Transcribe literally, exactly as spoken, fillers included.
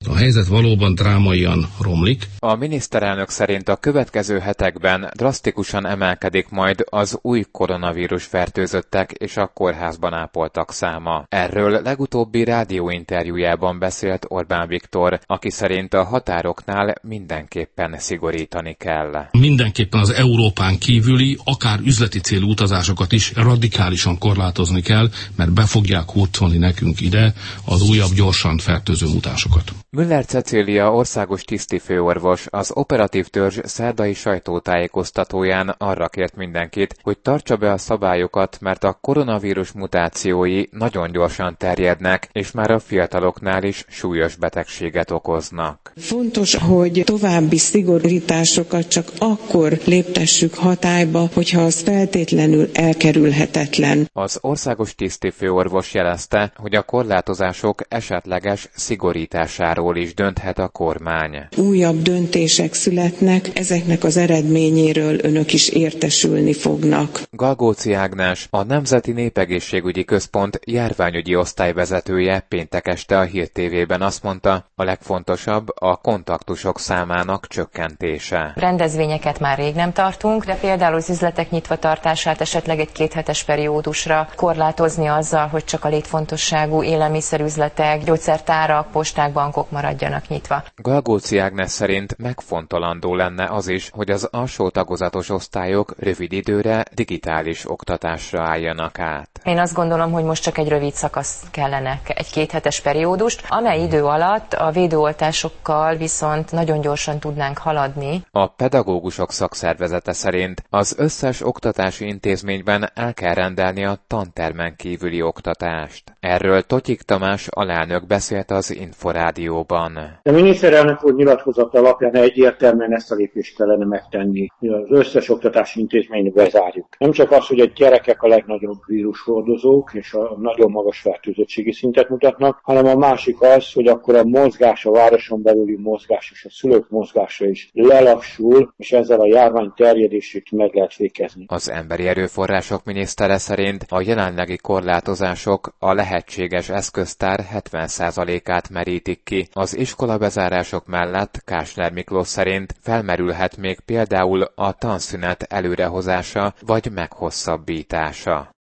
A helyzet valóban drámaian romlik. A miniszterelnök szerint a következő hetekben drasztikusan emelkedik majd az új koronavírus fertőzöttek és a kórházban ápoltak száma. Erről legutóbbi rádióinterjújában beszélt Orbán Viktor, aki szerint a határoknál mindenképpen szigorítani kell. Mindenképpen az Európán kívüli, akár üzleti célú utazásokat is radikálisan korlátozni kell, mert be fogják hurcolni nekünk ide az újabb gyorsan fertőző mutásokat. Müller Cecília országos tisztifőorvos az operatív törzs szerdai sajtótájékoztatóján arra kért mindenkit, hogy tartsa be a szabályokat, mert a koronavírus mutációi nagyon gyorsan terjednek, és már a fiataloknál is súlyos betegséget okoznak. Fontos, hogy további szigorításokat csak akkor léptessük hatályba, hogyha az feltétlenül elkerülhetetlen. Az országos tisztifőorvos jelezte, hogy a korlátozások esetleges szigorításáról is dönthet a kormány. Újabb döntések születnek, ezeknek az eredményéről önök is értesülni fognak. Galgóci Ágnes, a Nemzeti Népegészségügyi Központ járványügyi osztályvezetője péntek este a Hír té vében azt mondta, a legfontosabb a kontaktusok számának csökkentése. Rendezvényeket már rég nem tartunk, de például az üzletek nyitva tartását esetleg egy kéthetes periódusra korlátozni azzal, hogy csak a létfontosságú élelmiszerüzletek, gyógyszertárak, posták, bankok maradjanak nyitva. Galgóci Ágnes szerint megfontolandó lenne az is, hogy az alsó tagozatos osztályok rövid időre digitális oktatásra álljanak át. Én azt gondolom, hogy most csak egy rövid szakasz kellene, egy kéthetes periódust, amely idő alatt a védőoltásokkal viszont nagyon gyorsan tudnánk haladni. A pedagógusok szakszervezete szerint az összes oktatási intézményben el kell rendelni a tantermen kívüli oktatást. Erről Totyik Tamás alelnök beszélt az Inforádióban. A miniszterelnök úr nyilatkozata alapján egyértelműen ezt a lépést kellene megtenni, hogy az összes oktatási intézményt bezárjuk. Nem csak az, hogy a gyerekek a legnagyobb vírushordozók és a nagyon magas fertőzöttségi szintet mutatnak, hanem a másik az, hogy akkor a mozgás, a városon belüli mozgás és a szülők mozgása is lelassul, és ezzel a járvány terjedését meg lehet fékezni. Az emberi erőforrások minisztere szerint a jelenlegi korlátozások a lehetséges eszköztár hetven százalékát merítik ki. Az iskolabezárások mellett Kásler Miklós szerint felmerülhet még például a tanszünet előrehozása vagy meghosszabbítása.